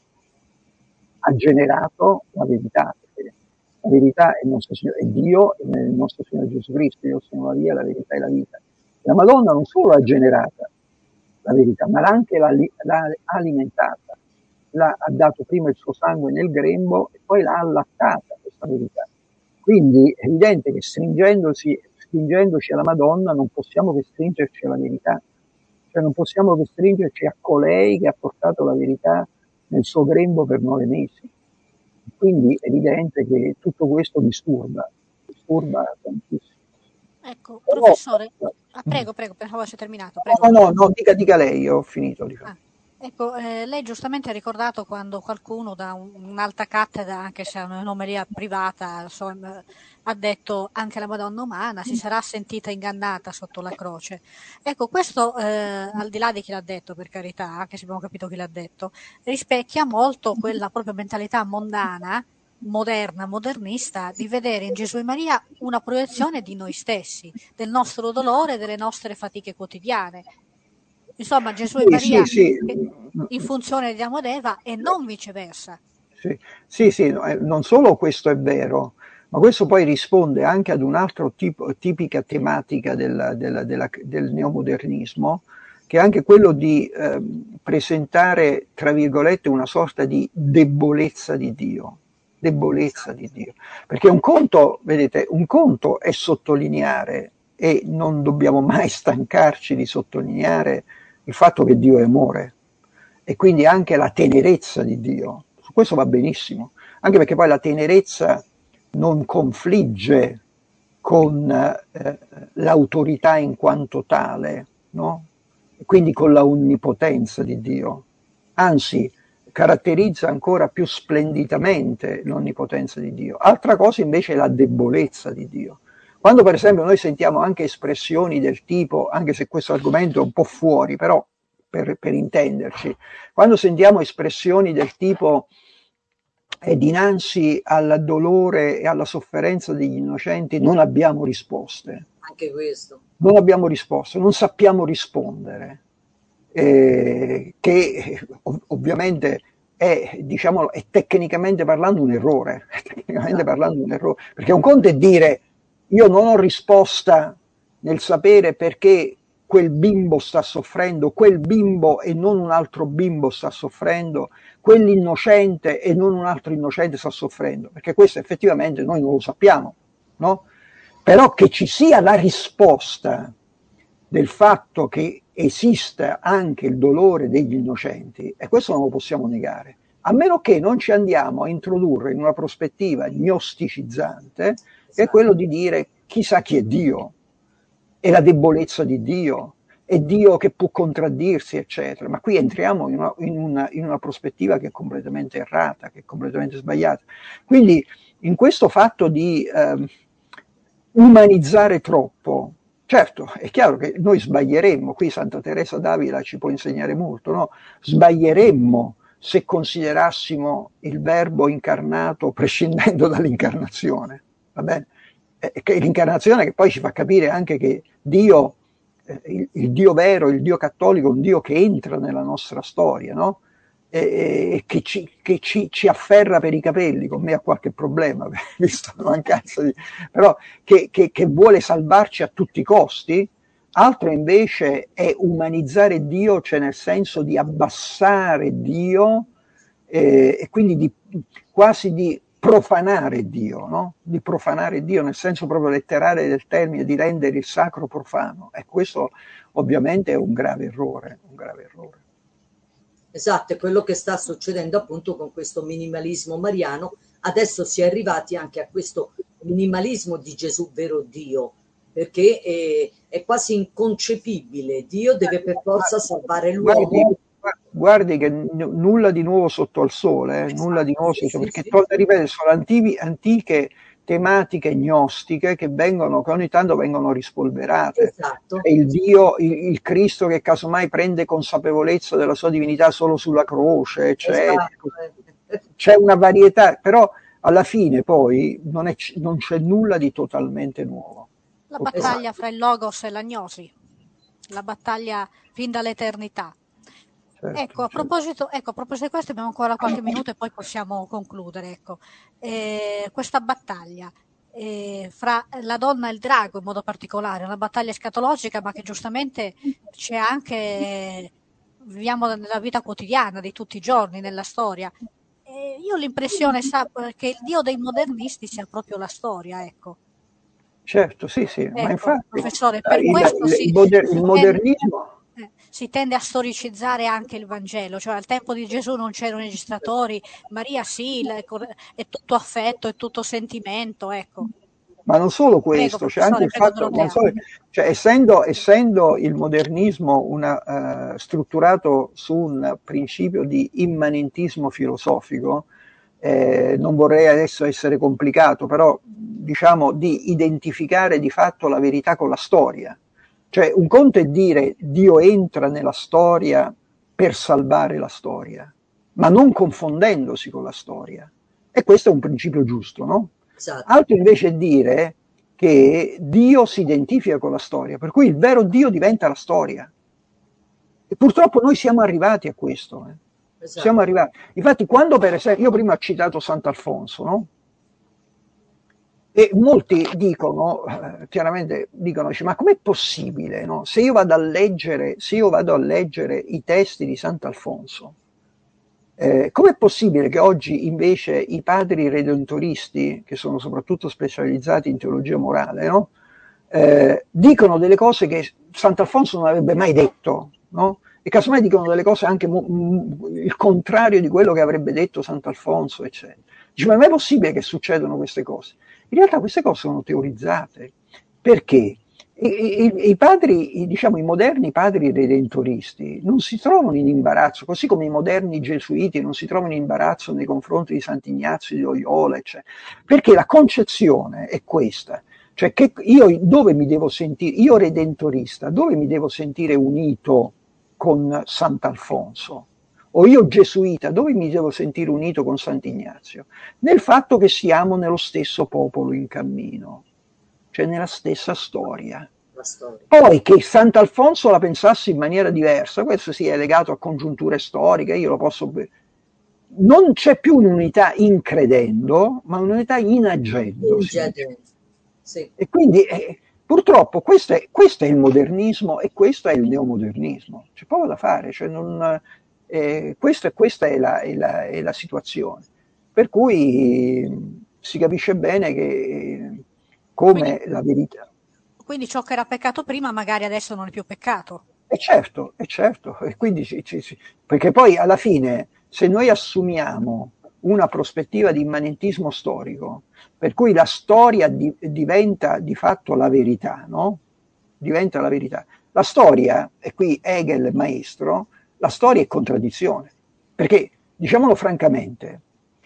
ha generato la verità. La verità è, il nostro Signore, è Dio, è il nostro Signore Gesù Cristo, io sono la via, la verità e la vita. La Madonna non solo l'ha generata la verità, ma l'ha anche l'ha, l'ha alimentata, l'ha, ha dato prima il suo sangue nel grembo e poi l'ha allattata questa verità. Quindi è evidente che stringendosi, stringendoci alla Madonna non possiamo che stringerci alla verità, cioè non possiamo che stringerci a colei che ha portato la verità nel suo grembo per nove mesi. Quindi è evidente che tutto questo disturba, disturba tantissimo. Ecco, professore, ah, prego, prego, pensavo avesse terminato. Prego. No, no, no, dica, dica lei, ho finito. Dica. Ah, ecco, eh, lei giustamente ha ricordato quando qualcuno da un, un'alta cattedra, anche se è un'omelia privata, insomma, ha detto anche la Madonna umana si sarà sentita ingannata sotto la croce. Ecco, questo, eh, al di là di chi l'ha detto, per carità, anche se abbiamo capito chi l'ha detto, rispecchia molto quella propria mentalità mondana, moderna, modernista, di vedere in Gesù e Maria una proiezione di noi stessi, del nostro dolore, delle nostre fatiche quotidiane. Insomma, Gesù e Maria sì, sì, sì. in funzione di Adamo ed Eva e non viceversa. Sì, sì, sì, non solo questo è vero, ma questo poi risponde anche ad un'altra tipo, tipica tematica del, del, della, del neomodernismo, che è anche quello di eh, presentare, tra virgolette, una sorta di debolezza di Dio. Debolezza di Dio. Perché un conto, vedete, un conto è sottolineare, e non dobbiamo mai stancarci di sottolineare il fatto che Dio è amore e quindi anche la tenerezza di Dio. Su questo va benissimo, anche perché poi la tenerezza non confligge con eh, l'autorità in quanto tale, no? Quindi con la onnipotenza di Dio, anzi caratterizza ancora più splendidamente l'onnipotenza di Dio. Altra cosa invece è la debolezza di Dio. Quando per esempio noi sentiamo anche espressioni del tipo, anche se questo argomento è un po' fuori, però per, per intenderci, quando sentiamo espressioni del tipo e dinanzi al dolore e alla sofferenza degli innocenti non abbiamo risposte. Anche questo. Non abbiamo risposte, non sappiamo rispondere, eh, che ov- ovviamente è, diciamo, è tecnicamente parlando un errore, è tecnicamente parlando un errore, perché un conto è dire io non ho risposta nel sapere perché quel bimbo sta soffrendo, quel bimbo e non un altro bimbo sta soffrendo, quell'innocente e non un altro innocente sta soffrendo, perché questo effettivamente noi non lo sappiamo, no? Però che ci sia la risposta del fatto che esista anche il dolore degli innocenti, e questo non lo possiamo negare, a meno che non ci andiamo a introdurre in una prospettiva gnosticizzante, che è quello di dire chissà chi è Dio, e la debolezza di Dio, è Dio che può contraddirsi, eccetera. Ma qui entriamo in una, in una, in una prospettiva che è completamente errata, che è completamente sbagliata. Quindi in questo fatto di eh, umanizzare troppo, certo, è chiaro che noi sbaglieremmo, qui Santa Teresa d'Avila ci può insegnare molto, no? Sbaglieremmo se considerassimo il Verbo incarnato prescindendo dall'incarnazione, va bene? Che l'incarnazione che poi ci fa capire anche che Dio, eh, il, il Dio vero, il Dio cattolico, è un Dio che entra nella nostra storia, no? E, e che, ci, che ci, ci afferra per i capelli, con me ha qualche problema, visto la mancanza di... però che, che, che vuole salvarci a tutti i costi. Altro invece è umanizzare Dio, cioè nel senso di abbassare Dio eh, e quindi di, quasi di profanare Dio, no? Di profanare Dio nel senso proprio letterale del termine, di rendere il sacro profano. E questo ovviamente è un grave errore, un grave errore. Esatto, è quello che sta succedendo appunto con questo minimalismo mariano. Adesso si è arrivati anche a questo minimalismo di Gesù vero Dio, perché è, è quasi inconcepibile. Dio deve per forza salvare l'uomo. Guardi, guardi che n- nulla di nuovo sotto al sole, eh, Esatto, nulla di nuovo sì, sotto, sì, perché sì, to- sì. ripeto, sono antichi- antiche tematiche gnostiche che vengono, che ogni tanto vengono rispolverate. Esatto, Cioè il Dio, il, il Cristo che casomai prende consapevolezza della sua divinità solo sulla croce, eccetera. esatto. eh. C'è una varietà, però alla fine poi non, è, non c'è nulla di totalmente nuovo. La Ok? battaglia fra il Logos e l'agnosi, la battaglia fin dall'eternità. Certo, Ecco, a certo. proposito, ecco, a proposito di questo abbiamo ancora qualche minuto e poi possiamo concludere. Ecco. Eh, questa battaglia eh, fra la donna e il drago in modo particolare, una battaglia escatologica, ma che giustamente c'è anche, eh, viviamo nella vita quotidiana di tutti i giorni, nella storia. E io ho l'impressione sa, che il dio dei modernisti sia proprio la storia, ecco. Certo, sì, sì, ma Ecco, infatti professore, per il, questo il- si, il moder- il si tende, modernismo, eh, si tende a storicizzare anche il Vangelo, cioè al tempo di Gesù non c'erano registratori, Maria sì, la- è tutto affetto, è tutto sentimento, ecco. ma non solo Prego, questo, c'è anche professore, il prego fatto, non Dorotea. so, cioè, essendo, essendo il modernismo una, eh, strutturato su un principio di immanentismo filosofico, eh, non vorrei adesso essere complicato, però diciamo di identificare di fatto la verità con la storia. Cioè un conto è dire Dio entra nella storia per salvare la storia, ma non confondendosi con la storia. E questo è un principio giusto, no? Esatto. Altro invece è dire che Dio si identifica con la storia, per cui il vero Dio diventa la storia. E purtroppo noi siamo arrivati a questo. Eh. Esatto. Siamo arrivati. Infatti, quando per esempio, io prima ho citato Sant'Alfonso, no? E molti dicono, eh, chiaramente dicono, ma com'è possibile, no? Se io vado a leggere, se io vado a leggere i testi di Sant'Alfonso, eh, com'è possibile che oggi invece i padri redentoristi, che sono soprattutto specializzati in teologia morale, no? eh, dicono delle cose che Sant'Alfonso non avrebbe mai detto, no? e casomai dicono delle cose anche mo- m- il contrario di quello che avrebbe detto Sant'Alfonso, eccetera. Dice, ma non è possibile che succedano queste cose? In realtà queste cose sono teorizzate. Perché? I, i- i padri, i- diciamo, i moderni padri redentoristi non si trovano in imbarazzo, così come i moderni gesuiti non si trovano in imbarazzo nei confronti di Sant'Ignazio di Loyola, eccetera. Perché la concezione è questa, cioè che io dove mi devo sentire, io redentorista, dove mi devo sentire unito con Sant'Alfonso? O io gesuita, dove mi devo sentire unito con Sant'Ignazio? Nel fatto che siamo nello stesso popolo in cammino, cioè nella stessa storia. La storia. Poi che Sant'Alfonso la pensasse in maniera diversa, questo sì è legato a congiunture storiche, io lo posso... Non c'è più un'unità in credendo, ma un'unità in agendo. In Si dice. genere, sì. E quindi eh, purtroppo questo è, questo è il modernismo e questo è il neomodernismo. C'è poco da fare, cioè non, eh, questo, questa è la, è, la, è la situazione. Per cui eh, si capisce bene che eh, Quindi, come la verità. quindi ciò che era peccato prima magari adesso non è più peccato. E certo, e certo, e quindi ci- ci- ci- perché poi alla fine se noi assumiamo una prospettiva di immanentismo storico, per cui la storia di- diventa di fatto la verità, no? Diventa la verità. La storia, e qui Hegel è maestro, la storia è contraddizione, perché diciamolo francamente,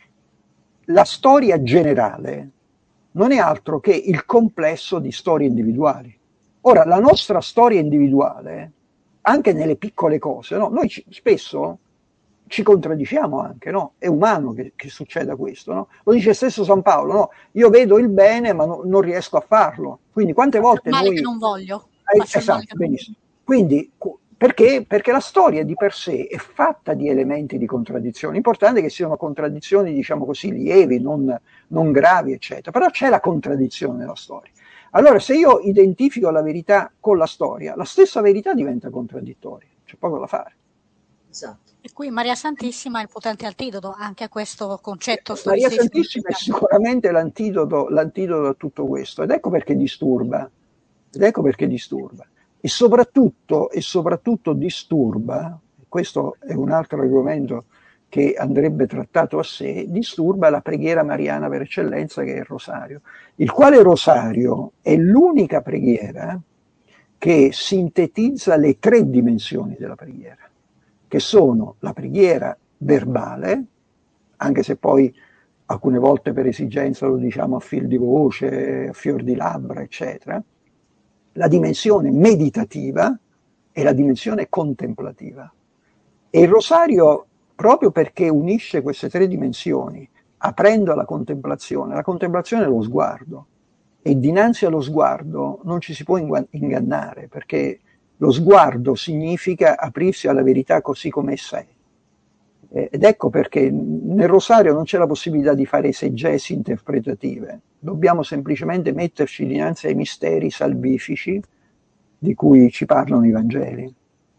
la storia generale non è altro che il complesso di storie individuali. Ora, la nostra storia individuale, anche nelle piccole cose, no? Noi ci, spesso ci contraddiciamo anche, no? È umano che, che succeda questo, no? Lo dice stesso San Paolo, no? Io vedo il bene ma no, non riesco a farlo. Quindi quante Faccio il volte male che noi... non voglio. Eh, Faccio il male esatto, che non voglio. benissimo. Quindi, perché? Perché la storia di per sé è fatta di elementi di contraddizione. Importante che siano contraddizioni, diciamo così, lievi, non, non gravi, eccetera. Però c'è la contraddizione nella storia. Allora, se io identifico la verità con la storia, la stessa verità diventa contraddittoria. C'è poco da fare. Esatto. E qui Maria Santissima è il potente antidoto anche a questo concetto Maria storicissimo. Santissima è sicuramente l'antidoto, l'antidoto a tutto questo, ed ecco perché disturba, ed ecco perché disturba. E soprattutto, e soprattutto disturba, questo è un altro argomento che andrebbe trattato a sé, disturba la preghiera mariana per eccellenza che è il rosario, il quale rosario è l'unica preghiera che sintetizza le tre dimensioni della preghiera, che sono la preghiera verbale, anche se poi alcune volte per esigenza lo diciamo a fil di voce, a fior di labbra, eccetera, la dimensione meditativa e la dimensione contemplativa. E il rosario, proprio perché unisce queste tre dimensioni, aprendo alla contemplazione, la contemplazione è lo sguardo, e dinanzi allo sguardo non ci si può ingannare, perché lo sguardo significa aprirsi alla verità così come essa è. Ed ecco perché nel rosario non c'è la possibilità di fare esegesi interpretative, dobbiamo semplicemente metterci dinanzi ai misteri salvifici di cui ci parlano i Vangeli.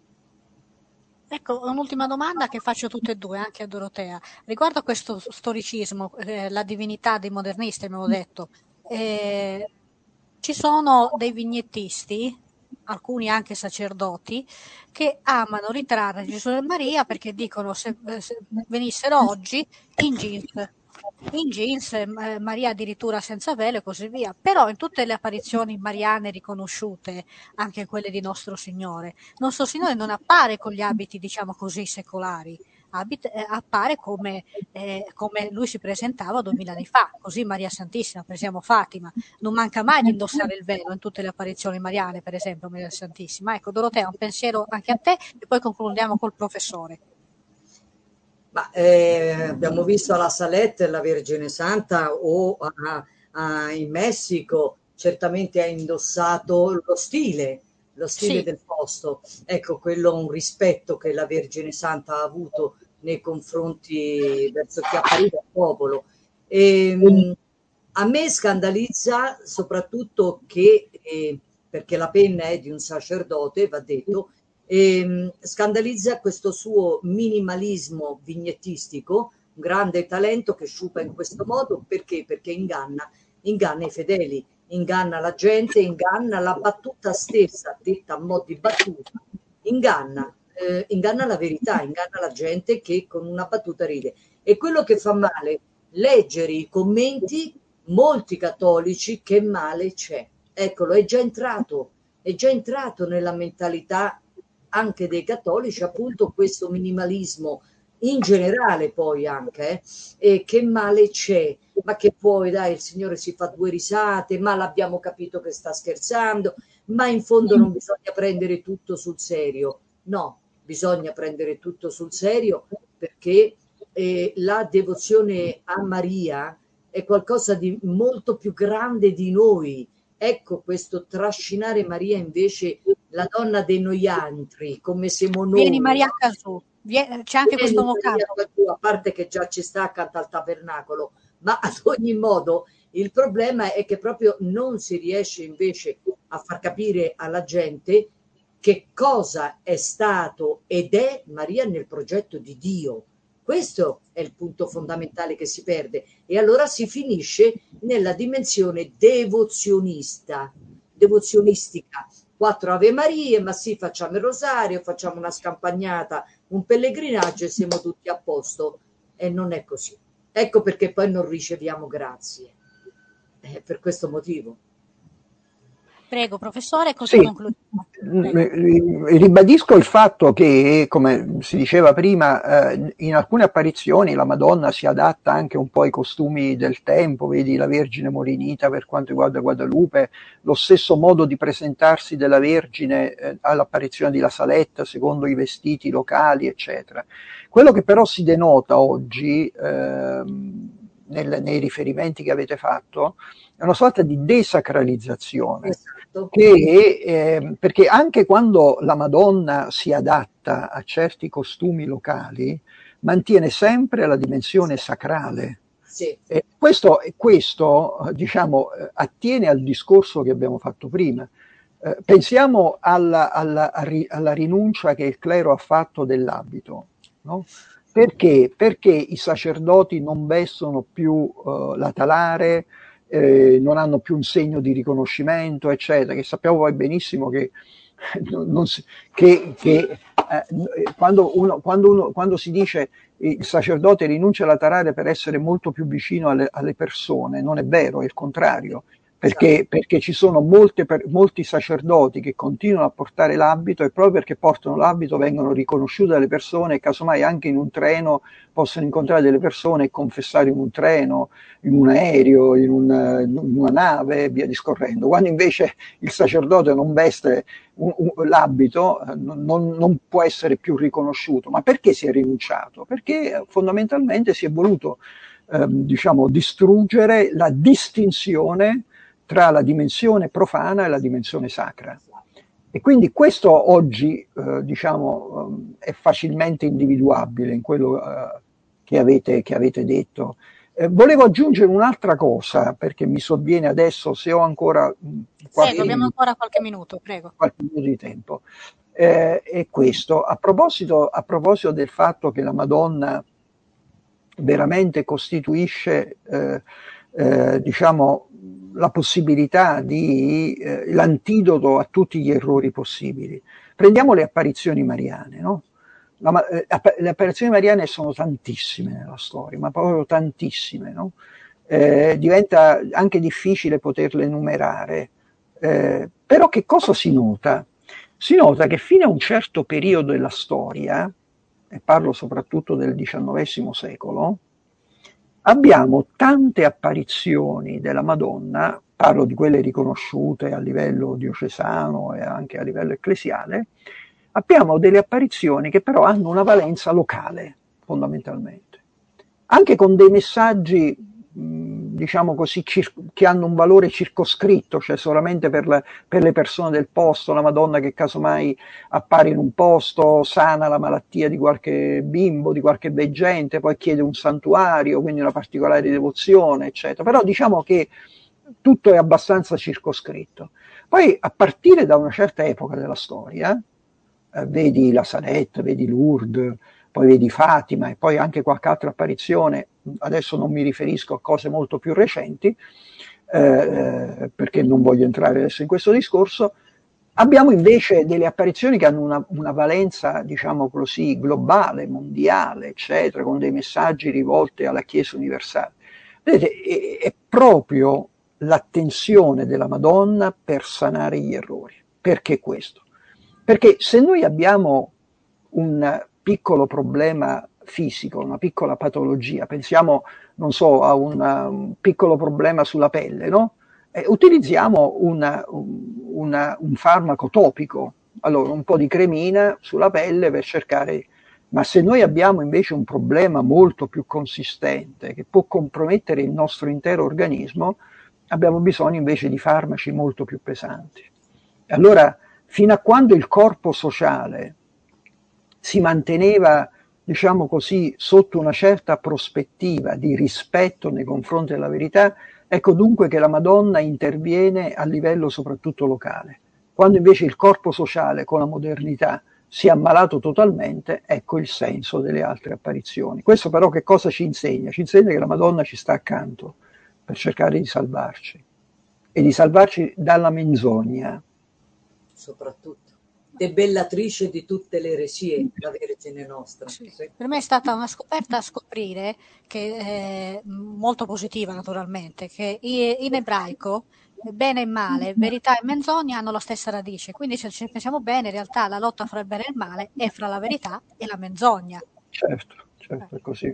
Ecco, un'ultima domanda che faccio a tutte e due, anche a Dorotea. Riguardo a questo storicismo, eh, la divinità dei modernisti, abbiamo detto, eh, ci sono dei vignettisti, alcuni anche sacerdoti, che amano ritrarre Gesù e Maria perché dicono se, se venissero oggi in jeans, in jeans, eh, Maria addirittura senza velo e così via. Però in tutte le apparizioni mariane riconosciute, anche quelle di Nostro Signore, Nostro Signore non appare con gli abiti, diciamo così, secolari, abit- eh, appare come, eh, come lui si presentava duemila anni fa, così Maria Santissima, pensiamo Fatima, non manca mai di indossare il velo in tutte le apparizioni mariane, per esempio Maria Santissima. Ecco, Dorotea, un pensiero anche a te e poi concludiamo col professore. Ma, eh, abbiamo visto alla Salette la Vergine Santa o a, a, in Messico certamente ha indossato lo stile, lo stile Sì, del posto. Ecco, quello è un rispetto che la Vergine Santa ha avuto nei confronti verso chi appariva al popolo. E, mh, a me scandalizza soprattutto che, eh, perché la penna è di un sacerdote, va detto, e scandalizza questo suo minimalismo vignettistico, un grande talento che sciupa in questo modo, perché? Perché inganna, inganna i fedeli, inganna la gente, inganna la battuta stessa, detta a mo' di battuta, inganna, eh, inganna la verità, inganna la gente che con una battuta ride. E quello che fa male, leggere i commenti, molti cattolici, che male c'è. Eccolo, è già entrato, è già entrato nella mentalità anche dei cattolici, appunto, questo minimalismo in generale poi anche, eh, e che male c'è, ma che poi dai, il Signore si fa due risate, ma l'abbiamo capito che sta scherzando, ma in fondo non bisogna prendere tutto sul serio. No, bisogna prendere tutto sul serio, perché eh, la devozione a Maria è qualcosa di molto più grande di noi. Ecco, questo trascinare Maria invece, la donna dei noiantri, come siamo noi. Vieni Maria Casù, Vie- c'è anche Vieni questo nuovo Maria canto. Casù, a parte che già ci sta accanto al tabernacolo, ma ad ogni modo il problema è che proprio non si riesce invece a far capire alla gente che cosa è stato ed è Maria nel progetto di Dio. Questo è il punto fondamentale che si perde, e allora si finisce nella dimensione devozionista, devozionistica. Quattro Ave Marie, ma sì, facciamo il rosario, facciamo una scampagnata, un pellegrinaggio e siamo tutti a posto. E non è così. Ecco perché poi non riceviamo grazie. È per questo motivo. Prego, professore, così Sì, concludiamo. Prego. eh, ribadisco il fatto che, come si diceva prima, eh, in alcune apparizioni la Madonna si adatta anche un po' ai costumi del tempo, vedi la Vergine Morenita per quanto riguarda Guadalupe, lo stesso modo di presentarsi della Vergine eh, all'apparizione di La Saletta, secondo i vestiti locali, eccetera. Quello che però si denota oggi, ehm, nel, nei riferimenti che avete fatto, è una sorta di desacralizzazione. Esatto. Che, eh, perché anche quando la Madonna si adatta a certi costumi locali, mantiene sempre la dimensione sacrale. Sì. E questo, questo diciamo, attiene al discorso che abbiamo fatto prima. Eh, pensiamo alla, alla, alla rinuncia che il clero ha fatto dell'abito, no? Perché? Perché i sacerdoti non vestono più uh, la talare, eh, non hanno più un segno di riconoscimento, eccetera, che sappiamo poi benissimo che, non, non si, che, che eh, quando, uno, quando, uno, quando si dice il sacerdote rinuncia alla talare per essere molto più vicino alle, alle persone, non è vero, è il contrario. Perché, perché ci sono molte, per, molti sacerdoti che continuano a portare l'abito e proprio perché portano l'abito vengono riconosciuti dalle persone e casomai anche in un treno possono incontrare delle persone e confessare in un treno, in un aereo, in, un, in una nave e via discorrendo. Quando invece il sacerdote non veste un, un, l'abito non, non può essere più riconosciuto. Ma perché si è rinunciato? Perché fondamentalmente si è voluto eh, diciamo, distruggere la distinzione tra la dimensione profana e la dimensione sacra. E quindi questo oggi eh, diciamo, è facilmente individuabile in quello eh, che, avete, che avete detto. Eh, volevo aggiungere un'altra cosa, perché mi sovviene adesso, se ho ancora qualche, sì, abbiamo ancora qualche minuto, prego. Qualche minuto di tempo. Eh, è questo, a proposito, a proposito del fatto che la Madonna veramente costituisce eh, eh, diciamo, la possibilità di eh, l'antidoto a tutti gli errori possibili. Prendiamo le apparizioni mariane, no? La, eh, le apparizioni mariane sono tantissime nella storia, ma proprio tantissime, no? Eh, diventa anche difficile poterle enumerare. Eh, però che cosa si nota? Si nota che fino a un certo periodo della storia, e parlo soprattutto del diciannovesimo secolo, abbiamo tante apparizioni della Madonna, parlo di quelle riconosciute a livello diocesano e anche a livello ecclesiale, abbiamo delle apparizioni che però hanno una valenza locale, fondamentalmente. Anche con dei messaggi, diciamo così, che hanno un valore circoscritto, cioè solamente per, la, per le persone del posto, la Madonna che casomai appare in un posto, sana la malattia di qualche bimbo, di qualche veggente, poi chiede un santuario, quindi una particolare devozione, eccetera. Però diciamo che tutto è abbastanza circoscritto. Poi a partire da una certa epoca della storia, eh, vedi la Salette, vedi Lourdes, poi vedi Fatima e poi anche qualche altra apparizione, adesso non mi riferisco a cose molto più recenti, eh, perché non voglio entrare adesso in questo discorso, Abbiamo invece delle apparizioni che hanno una, una valenza, diciamo così, globale, mondiale, eccetera, con dei messaggi rivolti alla Chiesa universale. Vedete, è, è proprio l'attenzione della Madonna per sanare gli errori. Perché questo? Perché se noi abbiamo un piccolo problema fisico, una piccola patologia, pensiamo, non so, a una, un piccolo problema sulla pelle, no? Eh, utilizziamo una, una, un farmaco topico, allora un po' di cremina sulla pelle per cercare, ma se noi abbiamo invece un problema molto più consistente che può compromettere il nostro intero organismo, abbiamo bisogno invece di farmaci molto più pesanti. Allora, fino a quando il corpo sociale si manteneva, diciamo così, sotto una certa prospettiva di rispetto nei confronti della verità, ecco dunque che la Madonna interviene a livello soprattutto locale. Quando invece il corpo sociale con la modernità si è ammalato totalmente, ecco il senso delle altre apparizioni. Questo però che cosa ci insegna? Ci insegna che la Madonna ci sta accanto per cercare di salvarci e di salvarci dalla menzogna. Soprattutto. Debellatrice di tutte le eresie, la Vergine nostra. Sì. Per me è stata una scoperta a scoprire, che è molto positiva naturalmente, che in ebraico bene e male, verità e menzogna hanno la stessa radice, quindi se ci pensiamo bene in realtà la lotta fra il bene e il male è fra la verità e la menzogna. Certo, certo, è così.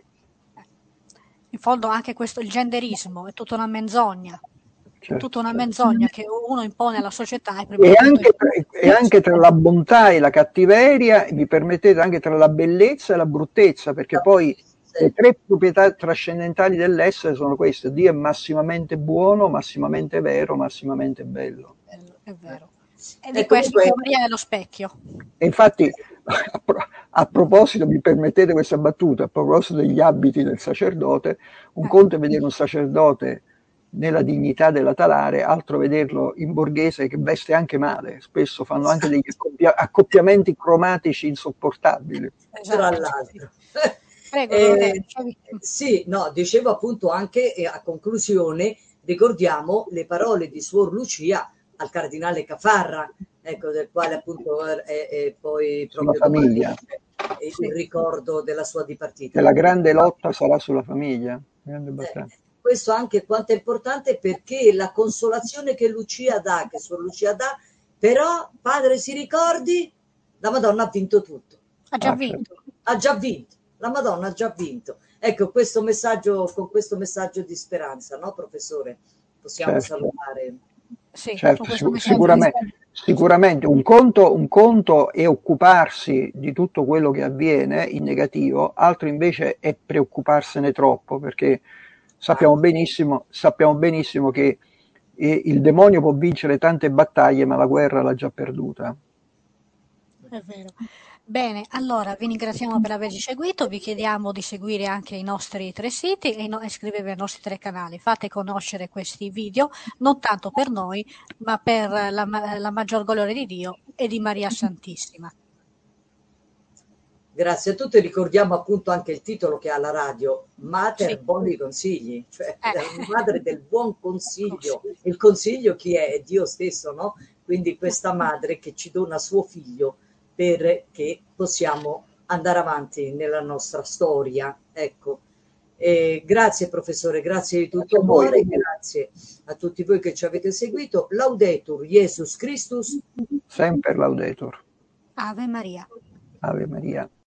In fondo anche questo, il genderismo è tutta una menzogna. Certo, tutta una certo. menzogna che uno impone alla società. E, e, anche tra, e anche tra la bontà e la cattiveria, mi permettete, anche tra la bellezza e la bruttezza, perché poi le tre proprietà trascendentali dell'essere sono queste: Dio è massimamente buono, massimamente vero, massimamente bello. È vero. E di questo Maria è lo specchio. E infatti, a, pro, a proposito, mi permettete questa battuta, a proposito degli abiti del sacerdote, un eh. conto è vedere un sacerdote nella dignità della talare, altro vederlo in borghese che veste anche male, spesso fanno anche degli accoppia- accoppiamenti cromatici insopportabili. Tra l'altro. Prego, eh, sì, no, dicevo appunto anche eh, a conclusione, ricordiamo le parole di Suor Lucia al cardinale Cafarra, ecco, del quale appunto è, è poi proprio sulla famiglia. Il sì. ricordo della sua dipartita. Che la grande lotta sarà sulla famiglia. Grande battaglia. Eh, questo anche quanto è importante, perché la consolazione che Lucia dà, che Suor Lucia dà, però padre si ricordi, la Madonna ha vinto tutto. Ha già vinto. Ha già vinto, la Madonna ha già vinto. Ecco, questo messaggio, con questo messaggio di speranza, no professore? Possiamo certo. salutare. Sì, certo, sic- sicuramente, sicuramente un conto, un conto è occuparsi di tutto quello che avviene in negativo, altro invece è preoccuparsene troppo, perché sappiamo benissimo, sappiamo benissimo che eh, il demonio può vincere tante battaglie, ma la guerra l'ha già perduta. È vero. Bene, allora vi ringraziamo per averci seguito, vi chiediamo di seguire anche i nostri tre siti e no, iscrivervi ai nostri tre canali. Fate conoscere questi video, non tanto per noi, ma per la, la maggior gloria di Dio e di Maria Santissima. Grazie a tutti, ricordiamo appunto anche il titolo che ha la radio, Mater sì. Buoni Consigli, cioè eh. la madre del buon consiglio. Il consiglio chi è? È Dio stesso, no? Quindi questa madre che ci dona suo figlio perché possiamo andare avanti nella nostra storia. Ecco. E grazie professore, grazie di tutto cuore, grazie a tutti voi che ci avete seguito. Laudetur Jesus Christus. Sempre laudetur. Ave Maria. Ave Maria.